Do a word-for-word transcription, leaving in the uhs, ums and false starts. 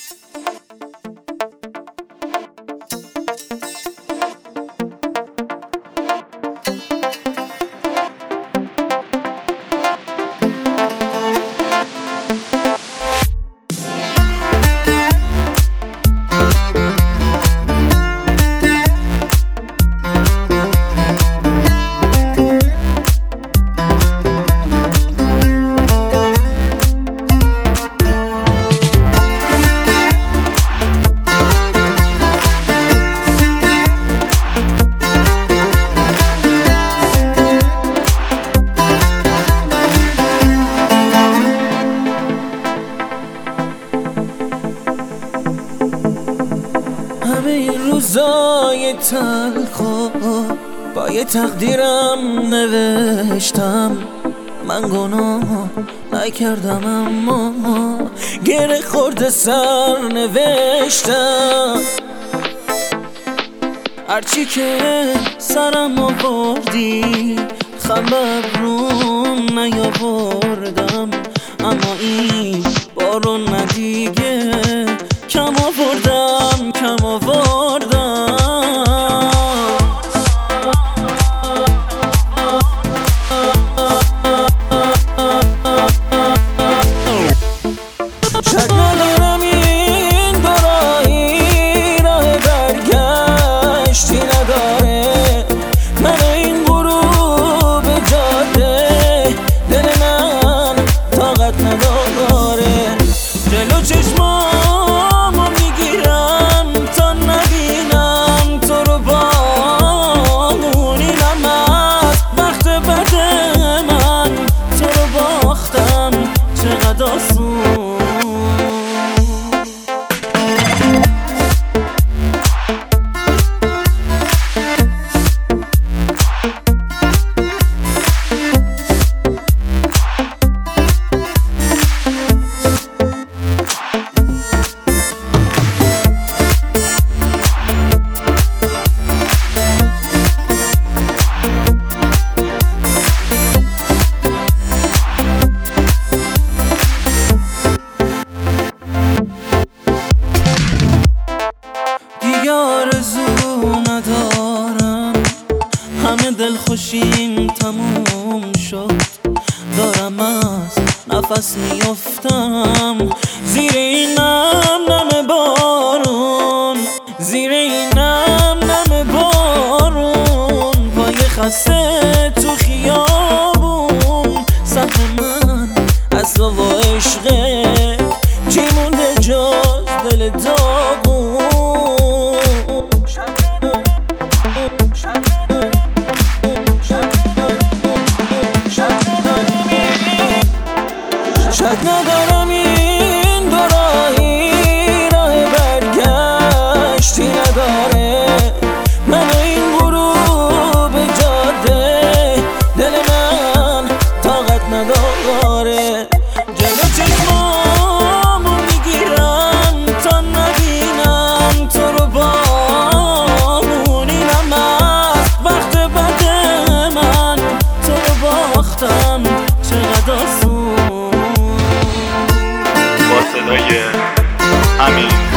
همه این روزای تلخو با یه تقدیرم نوشتم، من گناه نکردم اما گره خورده سر نوشتم. هرچی که سرم آوردی خبر رو نیاوردم، اما این بارو ندیگه کم آوردم کم آوردم. شک ندارم این دورایی راه برگشتی نداره، من این غروب جاده دل من طاقت نداره. جلو چشمامو میگیرم تا نبینم تو رو بامونینم از وقت بد من، تو رو باختم چقدر آسون. آرزو ندارم، همه دلخوشیم تموم شد، دارم از نفس میافتم زیر این نم نم بارون، زیر این نم نم بارون. پای خسته تو خیابون سهم من از تو و عشقه، چی مونده جز دل داغون. شک ندارم این دورایی راه برگشتی نداره، من این غروب جاده دل من طاقت نداره. جلو چشمامو میگیرم تا نبینم تو رو بامونینم از وقت بد من، تو رو باختم چقدر آسون. با صدای امین